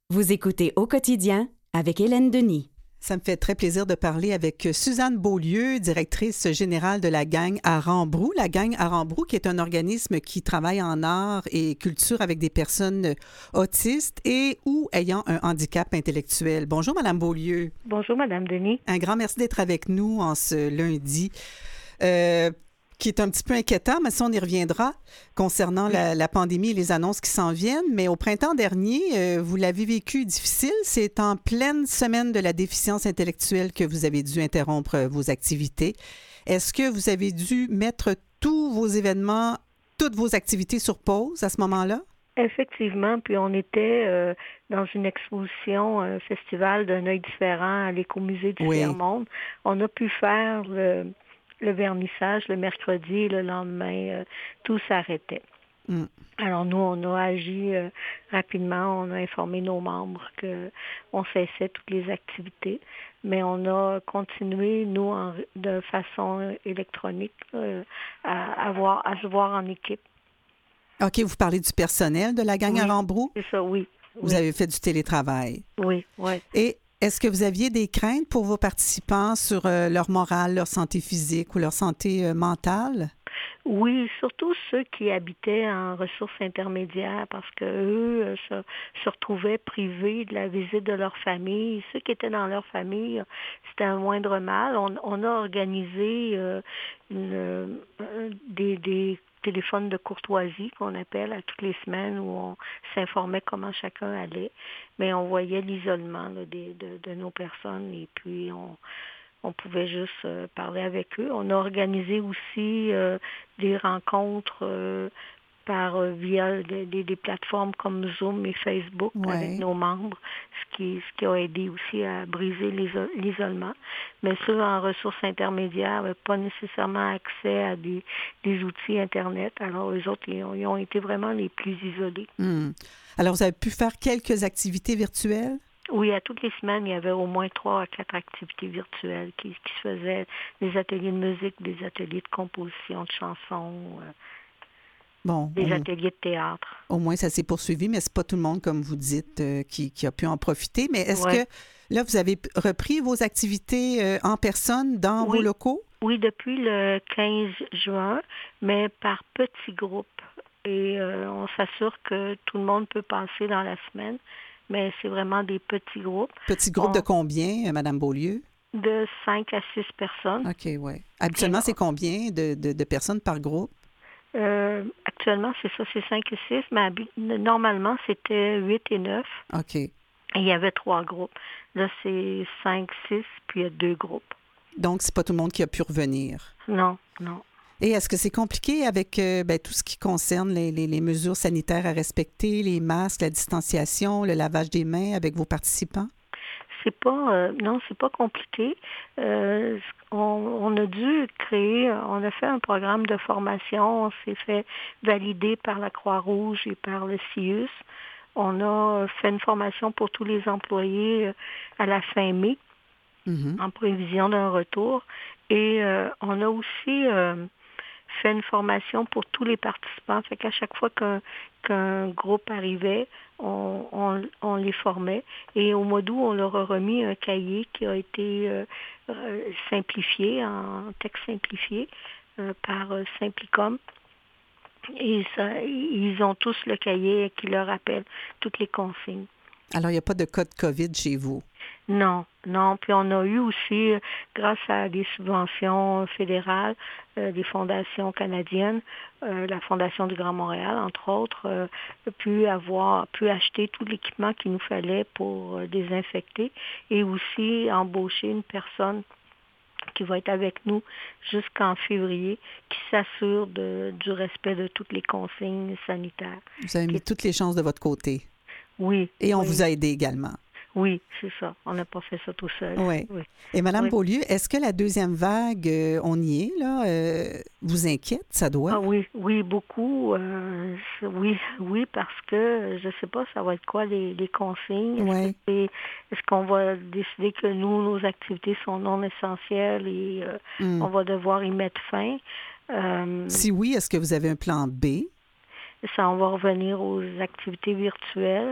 Vous écoutez Au quotidien avec Hélène Denis. Ça me fait très plaisir de parler avec Suzanne Beaulieu, directrice générale de la Gang à Rambrou. La Gang à Rambrou, qui est un organisme qui travaille en art et culture avec des personnes autistes et ou ayant un handicap intellectuel. Bonjour, Madame Beaulieu. Bonjour, Madame Denis. Un grand merci d'être avec nous en ce lundi. Qui est un petit peu inquiétant, mais ça, on y reviendra concernant la pandémie et les annonces qui s'en viennent. Mais au printemps dernier, vous l'avez vécu difficile. C'est en pleine semaine de la déficience intellectuelle que vous avez dû interrompre vos activités. Est-ce que vous avez dû mettre tous vos événements, toutes vos activités sur pause à ce moment-là? Effectivement, puis on était dans une exposition, un festival d'un œil différent à l'Écomusée du Tiers-Monde. On a pu faire le vernissage le mercredi et le lendemain, tout s'arrêtait. Alors nous, on a agi rapidement, on a informé nos membres qu'on cessait toutes les activités, mais on a continué, nous, de façon électronique, à se voir en équipe. OK, vous parlez du personnel de la Gang à Rambrou? C'est ça, oui. Vous avez fait du télétravail? Oui, oui. Et est-ce que vous aviez des craintes pour vos participants sur leur morale, leur santé physique ou leur santé mentale? Oui, surtout ceux qui habitaient en ressources intermédiaires parce qu'eux se retrouvaient privés de la visite de leur famille. Ceux qui étaient dans leur famille, c'était un moindre mal. On a organisé des téléphones de courtoisie qu'on appelle à toutes les semaines où on s'informait comment chacun allait. Mais on voyait l'isolement de nos personnes et puis on pouvait juste parler avec eux. On a organisé aussi des rencontres via des plateformes comme Zoom et Facebook avec nos membres, ce qui a aidé aussi à briser l'isolement. Mais ceux en ressources intermédiaires n'avaient pas nécessairement accès à des outils Internet. Alors, eux autres, ils ont été vraiment les plus isolés. Alors, vous avez pu faire quelques activités virtuelles? Oui, à toutes les semaines, il y avait au moins 3 à 4 activités virtuelles qui se faisaient, des ateliers de musique, des ateliers de composition de chansons, des ateliers de théâtre. Au moins, ça s'est poursuivi, mais c'est pas tout le monde, comme vous dites, qui a pu en profiter. Mais est-ce que, là, vous avez repris vos activités en personne dans vos locaux? Oui, depuis le 15 juin, mais par petits groupes. Et on s'assure que tout le monde peut passer dans la semaine, mais c'est vraiment des petits groupes. Petits groupes de combien, Madame Beaulieu? De 5 à 6 personnes. OK, oui. Habituellement, c'est combien de personnes par groupe? Actuellement, c'est ça, c'est 5 et 6, mais normalement, c'était 8 et 9. OK. Et il y avait 3 groupes. Là, c'est 5, 6, puis il y a 2 groupes. Donc, c'est pas tout le monde qui a pu revenir? Non, non. Et est-ce que c'est compliqué avec tout ce qui concerne les mesures sanitaires à respecter, les masques, la distanciation, le lavage des mains avec vos participants? C'est pas compliqué. On a dû on a fait un programme de formation, on s'est fait valider par la Croix-Rouge et par le CIUS. On a fait une formation pour tous les employés à la fin mai, en prévision d'un retour. Et on a aussi fait une formation pour tous les participants. Fait qu'à chaque fois qu'un groupe arrivait, on les formait. Et au mois d'août, on leur a remis un cahier qui a été simplifié, en texte simplifié, par Simplicom. Et ils ont tous le cahier qui leur rappelle toutes les consignes. Alors, il n'y a pas de cas de COVID chez vous? Non. Puis on a eu aussi, grâce à des subventions fédérales, des fondations canadiennes, la Fondation du Grand Montréal, entre autres, pu acheter tout l'équipement qu'il nous fallait pour désinfecter et aussi embaucher une personne qui va être avec nous jusqu'en février, qui s'assure du respect de toutes les consignes sanitaires. Vous avez mis toutes les chances de votre côté. Oui. Et on vous a aidé également. Oui, c'est ça. On n'a pas fait ça tout seul. Oui. Et Mme Beaulieu, est-ce que la deuxième vague, on y est, là, vous inquiète? Ça doit? Ah oui, beaucoup. Oui, parce que je ne sais pas, ça va être quoi les consignes. Oui. Est-ce qu'on va décider que nos activités sont non essentielles et on va devoir y mettre fin? Si oui, est-ce que vous avez un plan B? Ça, on va revenir aux activités virtuelles.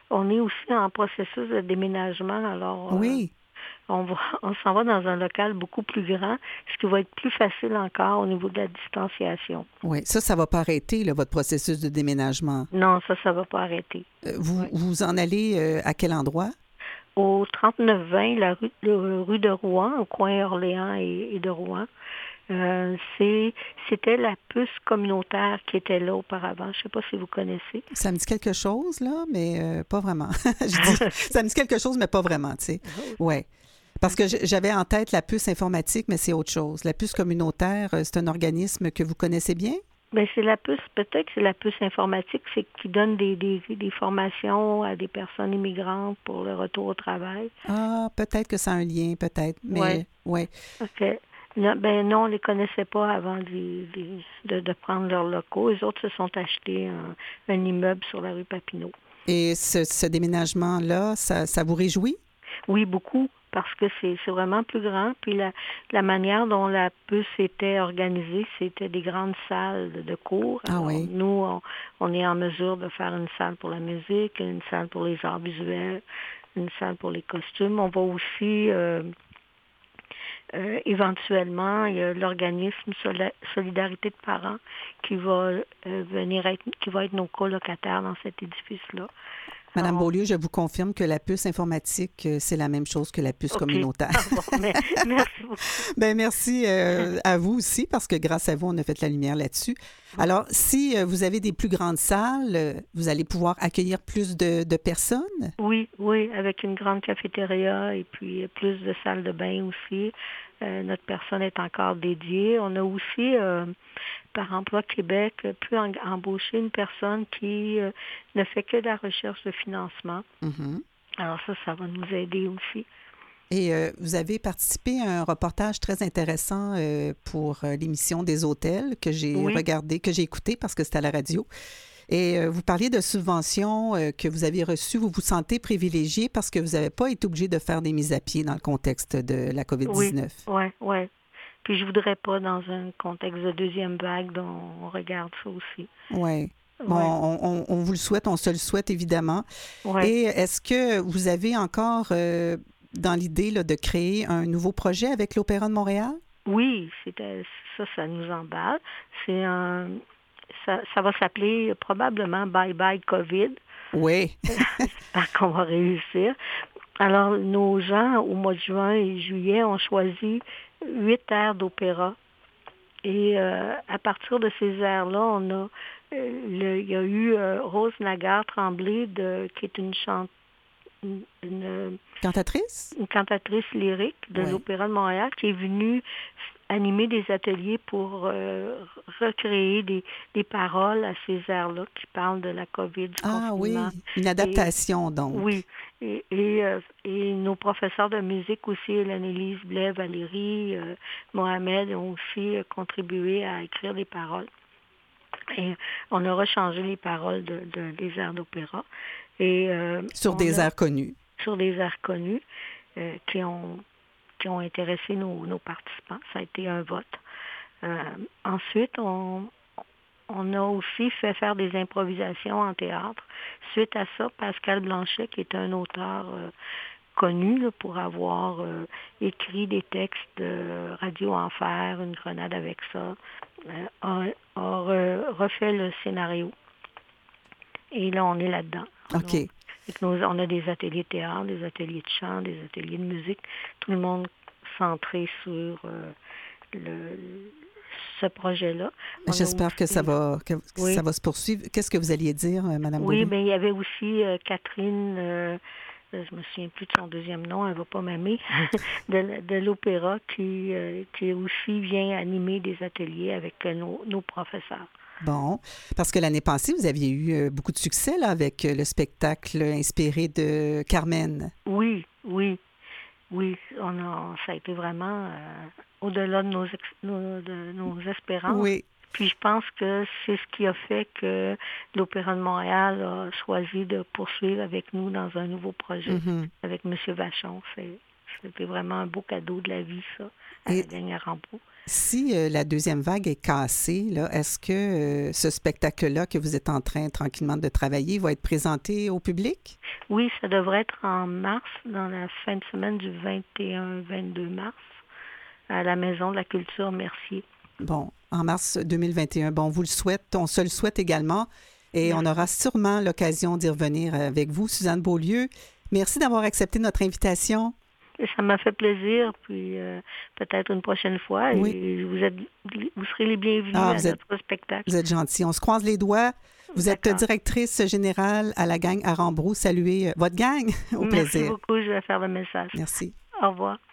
on est aussi en processus de déménagement, alors Oui. on s'en va dans un local beaucoup plus grand, ce qui va être plus facile encore au niveau de la distanciation. Oui. Ça ne va pas arrêter, là, votre processus de déménagement. Non, ça va pas arrêter. Vous, Ouais. vous en allez à quel endroit? Au 3920, rue de Rouen, au coin Orléans et de Rouen. C'était la puce communautaire qui était là auparavant. Je ne sais pas si vous connaissez. Ça me dit quelque chose, là, mais pas vraiment. Je dis, ça me dit quelque chose, mais pas vraiment, tu sais. Oui. Parce que j'avais en tête la puce informatique, mais c'est autre chose. La puce communautaire, c'est un organisme que vous connaissez bien? Ben, c'est la puce, peut-être que c'est la puce informatique, c'est qui donne des formations à des personnes immigrantes pour le retour au travail. Ah, peut-être que ça a un lien, peut-être, Oui. mais ouais. OK. Non, on ne les connaissait pas avant de prendre leurs locaux. Les autres se sont achetés un immeuble sur la rue Papineau. Et ce déménagement-là, ça vous réjouit? Oui, beaucoup, parce que c'est vraiment plus grand. Puis la manière dont la puce était organisée, c'était des grandes salles de cours. Ah Alors, oui. nous, on est en mesure de faire une salle pour la musique, une salle pour les arts visuels, une salle pour les costumes. On va aussi, éventuellement, il y a l'organisme Solidarité de parents qui va qui va être nos colocataires dans cet édifice-là. Madame Alors, Beaulieu, je vous confirme que la puce informatique, c'est la même chose que la puce OK. communautaire. Ah bon, merci beaucoup. Ben merci à vous aussi, parce que grâce à vous, on a fait la lumière là-dessus. Alors, si vous avez des plus grandes salles, vous allez pouvoir accueillir plus de personnes? Oui, avec une grande cafétéria et puis plus de salles de bain aussi. Notre personne est encore dédiée. On a aussi, par Emploi Québec, pu embaucher une personne qui ne fait que de la recherche de financement. Mhm. Alors ça va nous aider aussi. Et vous avez participé à un reportage très intéressant pour l'émission des hôtels que j'ai Oui, regardé, que j'ai écouté parce que c'était à la radio. Et vous parliez de subventions que vous avez reçues. Vous vous sentez privilégié parce que vous n'avez pas été obligé de faire des mises à pied dans le contexte de la oui, COVID-19. ouais. Puis je voudrais pas dans un contexte de deuxième vague dont on regarde ça aussi. Oui. Bon, Ouais, on vous le souhaite, on se le souhaite évidemment. ouais. Et est-ce que vous avez encore dans l'idée là, de créer un nouveau projet avec l'Opéra de Montréal? Oui, ça nous emballe. C'est ça va s'appeler probablement Bye Bye COVID. Oui. J'espère qu'on va réussir. Alors, nos gens, au mois de juin et juillet, ont choisi 8 airs d'opéra. Et à partir de ces airs-là, il y a eu Rose Nagar-Tremblay, qui est une, Cantatrice? une cantatrice lyrique de Oui. l'Opéra de Montréal, qui est venue animer des ateliers pour recréer des paroles à ces airs-là qui parlent de la COVID, du Ah confinement. oui, une Et adaptation donc. oui, et nos professeurs de musique aussi, Hélène-Élise Blais, Valérie, Mohamed, ont aussi contribué à écrire des paroles. Et on a rechangé les paroles des airs d'opéra. Et Sur des airs connus. sur des airs connus qui ont intéressé nos participants. Ça a été un vote. Ensuite, on a aussi fait faire des improvisations en théâtre. Suite à ça, Pascal Blanchet, qui est un auteur connu là, pour avoir écrit des textes de Radio Enfer, Une grenade avec ça, refait le scénario. Et là, on est là-dedans. OK. On a des ateliers de théâtre, des ateliers de chant, des ateliers de musique. Tout le monde centré sur ce projet-là. On a J'espère que aussi, que oui, ça va se poursuivre. Qu'est-ce que vous alliez dire, Madame oui, Beaulieu? mais il y avait aussi Catherine, je me souviens plus de son deuxième nom, elle va pas m'aimer, de l'opéra qui aussi vient animer des ateliers avec nos professeurs. Bon, parce que l'année passée, vous aviez eu beaucoup de succès là, avec le spectacle inspiré de Carmen. Oui, ça a été vraiment au-delà de de nos espérances. Oui. Puis je pense que c'est ce qui a fait que l'Opéra de Montréal a choisi de poursuivre avec nous dans un nouveau projet Mhm. avec M. Vachon. C'était vraiment un beau cadeau de la vie, ça, à la gang à Rambourg. Si la deuxième vague est cassée, là, est-ce que ce spectacle-là que vous êtes en train tranquillement de travailler va être présenté au public? Oui, ça devrait être en mars, dans la fin de semaine du 21-22 mars, à la Maison de la Culture Mercier. Bon, en mars 2021. Bon, on vous le souhaite, on se le souhaite également. Et Merci. on aura sûrement l'occasion d'y revenir avec vous, Suzanne Beaulieu. Merci d'avoir accepté notre invitation. Et ça m'a fait plaisir, puis peut-être une prochaine fois. Oui. Et vous serez les bienvenus à notre spectacle. Vous êtes gentil. On se croise les doigts. Vous êtes directrice générale à la gang à Rambourg. Saluez votre gang. Au plaisir. Merci beaucoup. Je vais faire le message. Merci. Au revoir.